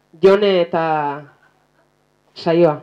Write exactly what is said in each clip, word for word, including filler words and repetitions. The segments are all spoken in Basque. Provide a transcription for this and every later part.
Jone eta Saioa.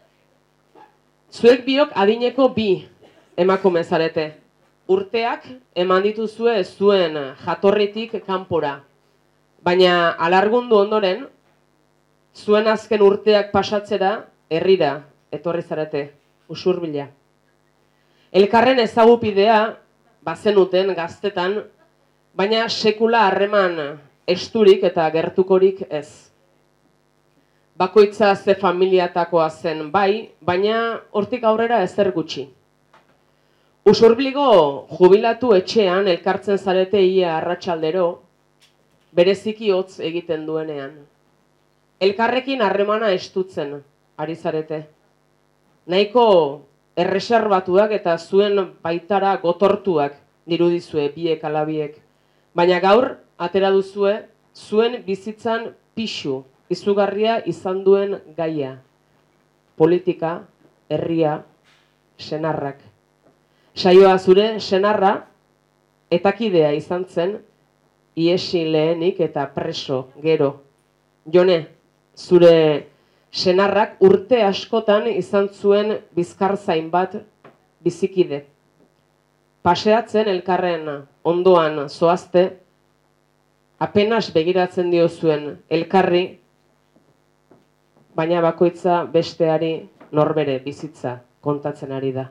Zuek biok adineko bi emakume zarete. Urteak eman dituzue zuen jatorritik kanpora. Baina alargundu ondoren, zuen azken urteak pasatzera herrira etorri zarete, usurbila. Elkarren ezagupidea bazenuten gaztetan, baina sekula harreman esturik eta gertukorik ez. Bakoitza ze familiatakoa zen bai, baina hortik aurrera ezer gutxi. Usurbiligo jubilatu etxean elkartzen zarete ia arratsaldero, bereziki hotz egiten duenean. Elkarrekin harremana estutzen ari zarete. Nahiko erreserbatuak eta zuen baitara gotortuak dirudizue biek alabiek. Baina gaur, atera duzue, zuen bizitzan pixu izugarria izan duen gaia. Politika, herria, senarrak. Saioa zure senarra etakidea izan zen, iesi lehenik eta preso gero. Jone, zure senarrak urte askotan izan zuen bizkarzain bat bizikide. Paseatzen elkarren ondoan zoazte, apenas begiratzen dio zuen elkarri, baina bakoitza besteari norbere bizitza kontatzen ari da.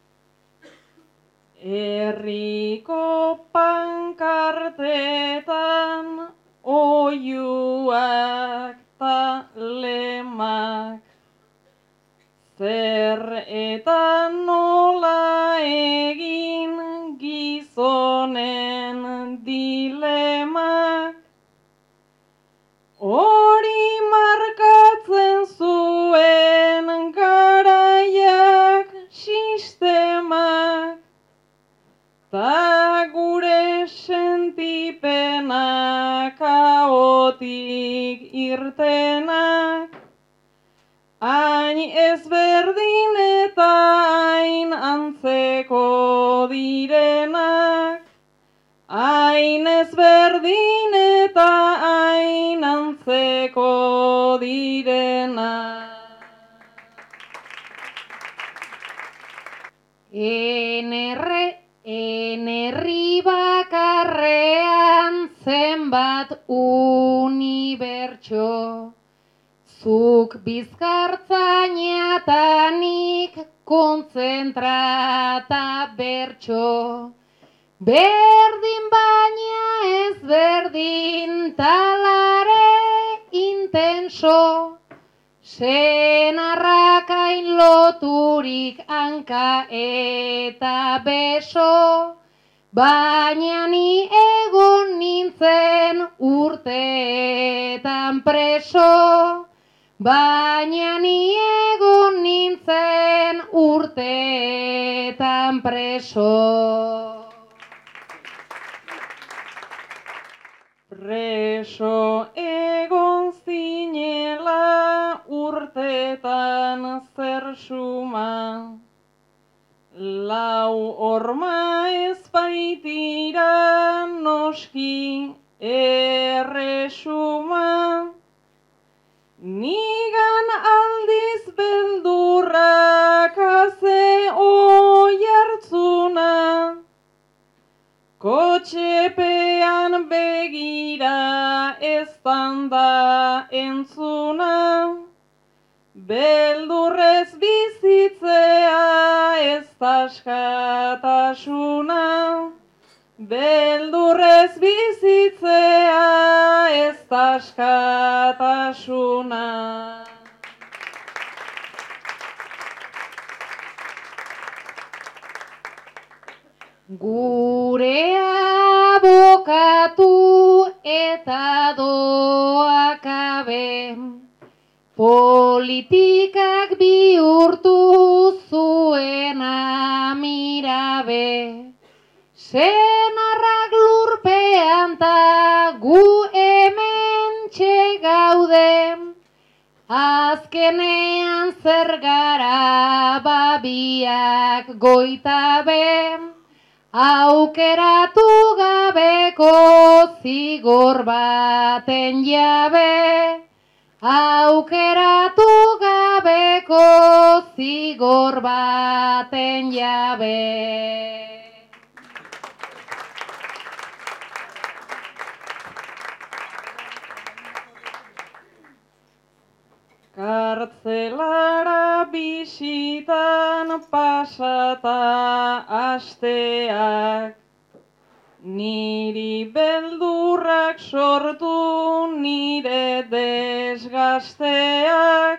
Herriko pankartetan oiuak ta lemak, zer eta nola egin gizonen dilemak, hori markatzen zuen garaiak sistemak, ta gure sentipenak kaotik irtenak, hain ezberdin eta hain antzeko direnak, hain ezberdin eta hain antzeko direnak. Enerre Enerri bakarrean zenbat unibertso, zuk bizkartzainatanik kontzentrata bertso, berdin baina ez berdin talare intenso, senarrakain loturik hanka eta beso, baina ni egon nintzen urteetan preso, baina ni egon nintzen urteetan preso. Preso egon zinela urtetan zer suma, lau horma ez baitira noski erresuma, nigan aldiz beldurrak haze oihartzuna, kotxepean begira eztan da entzuna, beldurrez bizitzea ez askatasuna, beldurrez bizitzea ez askatasuna. Gure abokatu eta doakabe, politikak bihurtu zuen amirabe, senarrak lurpean ta gu hemen txegaude, azkenean zer gara babiak goitabe, aukeratu gabeko zigor baten jabe, aukeratu gabeko zigor baten jabe. Kartzelara bisitan pasata asteak, niri beldurrak sortu nire desgasteak,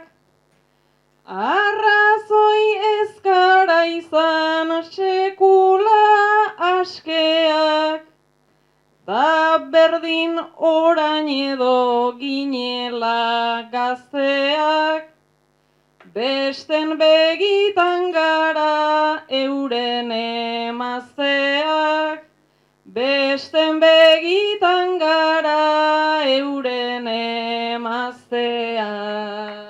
arrazoi ezkara izan sekula askeak, ta berdin orain edo ginela gazteak, besten begitan gara euren emazteak, besten begitan gara euren emazteak.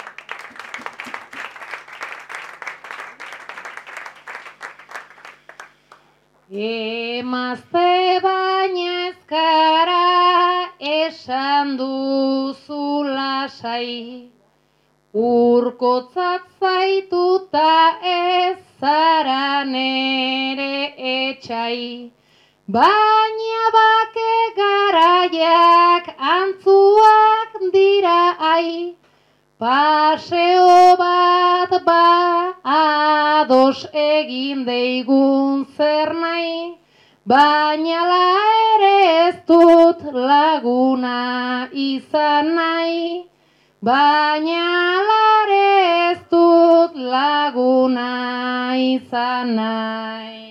Emazte baina ezkara esan duzu lasai, urkotzat zaituta ez zara nere etxai, baina bake garaiak antzuak dira ai, paseo bat ba ados egin deigun zer nahi, baina la ere ez dut laguna izan nahi, baina la ere ez dut laguna izan nahi.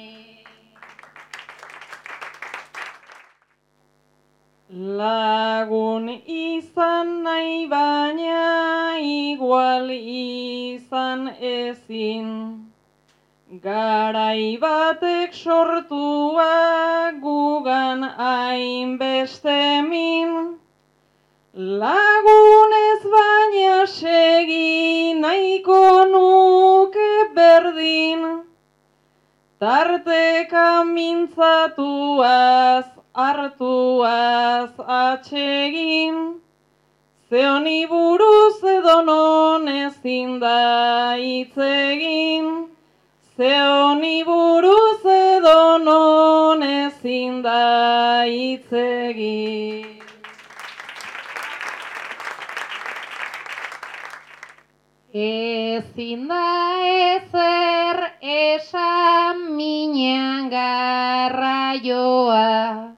Lagun izan nahi baina igual izan ezin, garai batek sortua gugan hainbeste min, lagunez baina segi nahiko nuke berdin, tarteka mintzatuaz hartuaz atsegin, ze honi buruz edonon ezin da hitz egin, ze honi buruz edonon ezin da hitz egin. Ezin da ezer esan minean garraioa,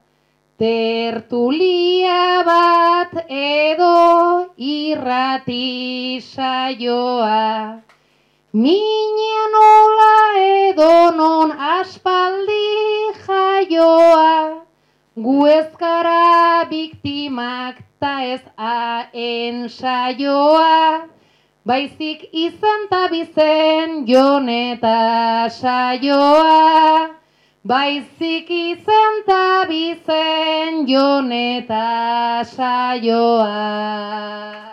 tertulia bat edo irrati saioa, minean nola edo non aspaldi jaioa, gu ez gara biktimak ta ez haen saioa, baizik izan ta bizen joneta saioa, baizik izan ta bizen joneta saioa.